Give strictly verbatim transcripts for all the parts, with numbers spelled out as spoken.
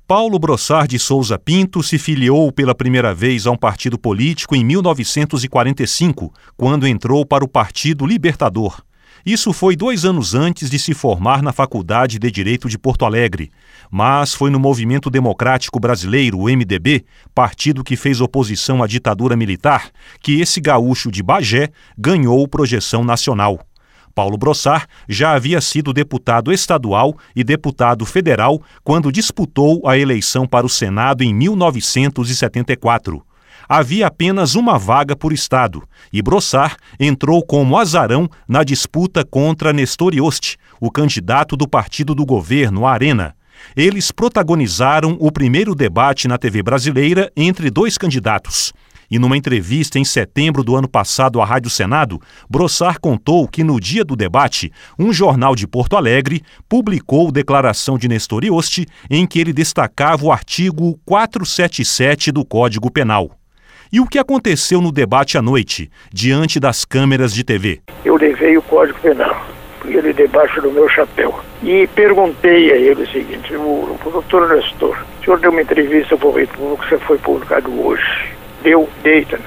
Paulo Brossard de Souza Pinto se filiou pela primeira vez a um partido político em mil novecentos e quarenta e cinco, quando entrou para o Partido Libertador. Isso foi dois anos antes de se formar na Faculdade de Direito de Porto Alegre. Mas foi no Movimento Democrático Brasileiro, o M D B, partido que fez oposição à ditadura militar, que esse gaúcho de Bagé ganhou projeção nacional. Paulo Brossard já havia sido deputado estadual e deputado federal quando disputou a eleição para o Senado em mil novecentos e setenta e quatro. Havia apenas uma vaga por estado e Brossard entrou como azarão na disputa contra Nestor Ioste, o candidato do partido do governo, a Arena. Eles protagonizaram o primeiro debate na T V brasileira entre dois candidatos. E numa entrevista em setembro do ano passado à Rádio Senado, Brossard contou que no dia do debate, um jornal de Porto Alegre publicou declaração de Nestor Ioste em que ele destacava o artigo quatrocentos e setenta e sete do Código Penal. E o que aconteceu no debate à noite, diante das câmeras de T V? Eu levei o Código Penal, ele debaixo do meu chapéu, e perguntei a ele o seguinte: o, o doutor Nestor, o senhor deu uma entrevista para o República, que foi publicado hoje. Deu, deita.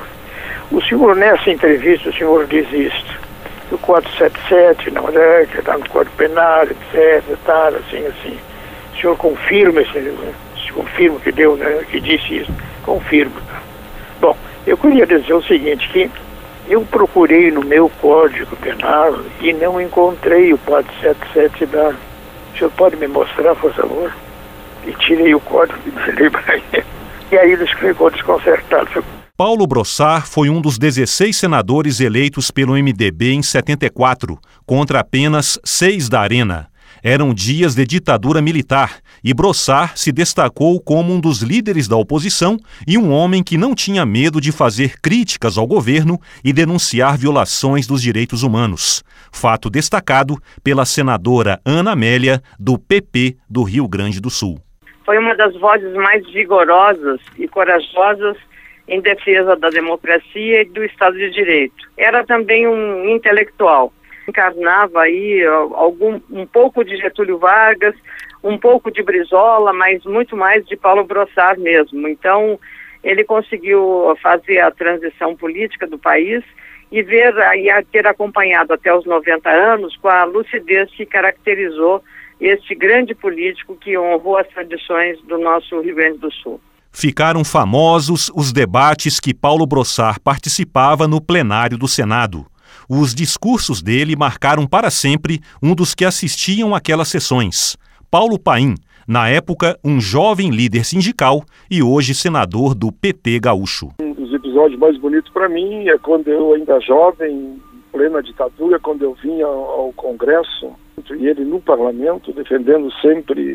O senhor, nessa entrevista, o senhor diz isto: o quatrocentos e setenta e sete, não é, que está no Código Penal, etcétera, tal, assim, assim. O senhor confirma, se confirma que deu, né, que disse isso? Confirma. Bom, eu queria dizer o seguinte, que eu procurei no meu Código Penal e não encontrei o quatrocentos e setenta e sete da... O senhor pode me mostrar, por favor? E tirei o código e falei para ele. E aí ele ficou desconcertado. Paulo Brossard foi um dos dezesseis senadores eleitos pelo M D B em setenta e quatro, contra apenas seis da Arena. Eram dias de ditadura militar e Brossard se destacou como um dos líderes da oposição e um homem que não tinha medo de fazer críticas ao governo e denunciar violações dos direitos humanos. Fato destacado pela senadora Ana Amélia, do P P do Rio Grande do Sul. Foi uma das vozes mais vigorosas e corajosas em defesa da democracia e do Estado de Direito. Era também um intelectual. Encarnava aí algum, um pouco de Getúlio Vargas, um pouco de Brizola, mas muito mais de Paulo Brossard mesmo. Então, ele conseguiu fazer a transição política do país e ver e ter acompanhado até os noventa anos com a lucidez que caracterizou este grande político que honrou as tradições do nosso Rio Grande do Sul. Ficaram famosos os debates que Paulo Brossard participava no plenário do Senado. Os discursos dele marcaram para sempre um dos que assistiam àquelas sessões, Paulo Paim, na época um jovem líder sindical e hoje senador do P T gaúcho. Um dos episódios mais bonitos para mim é quando eu, ainda jovem, em plena ditadura, quando eu vinha ao Congresso, e ele no parlamento, defendendo sempre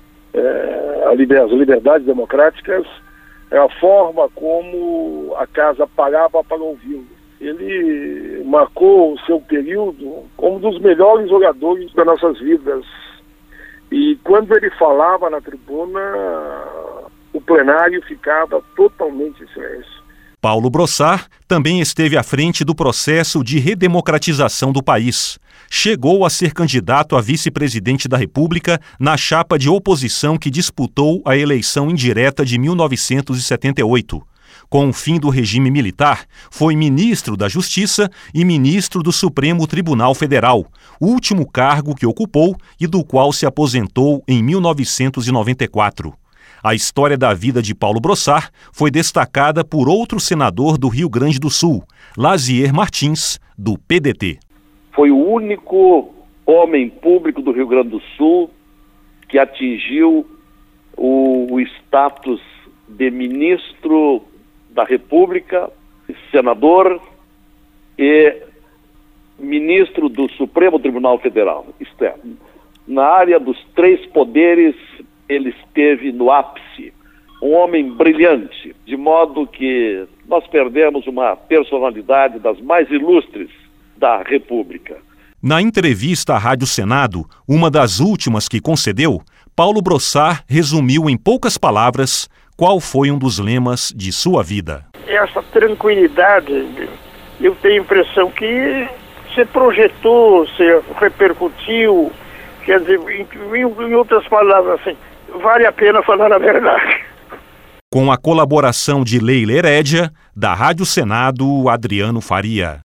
é, a liber, as liberdades democráticas, é a forma como a casa parava para ouvi-lo. Ele marcou o seu período como um dos melhores oradores das nossas vidas. E quando ele falava na tribuna, o plenário ficava totalmente em silêncio. Paulo Brossard também esteve à frente do processo de redemocratização do país. Chegou a ser candidato a vice-presidente da República na chapa de oposição que disputou a eleição indireta de mil novecentos e setenta e oito. Com o fim do regime militar, foi ministro da Justiça e ministro do Supremo Tribunal Federal, último cargo que ocupou e do qual se aposentou em mil novecentos e noventa e quatro. A história da vida de Paulo Brossard foi destacada por outro senador do Rio Grande do Sul, Lazier Martins, do P D T. Foi o único homem público do Rio Grande do Sul que atingiu o, o status de ministro da República, senador e ministro do Supremo Tribunal Federal. Isto é, na área dos três poderes, ele esteve no ápice. Um homem brilhante, de modo que nós perdemos uma personalidade das mais ilustres da República. Na entrevista à Rádio Senado, uma das últimas que concedeu, Paulo Brossard resumiu em poucas palavras qual foi um dos lemas de sua vida. Essa tranquilidade, eu tenho a impressão que se projetou, se repercutiu, quer dizer, em, em outras palavras, assim, vale a pena falar a verdade. Com a colaboração de Leila Herédia, da Rádio Senado, Adriano Faria.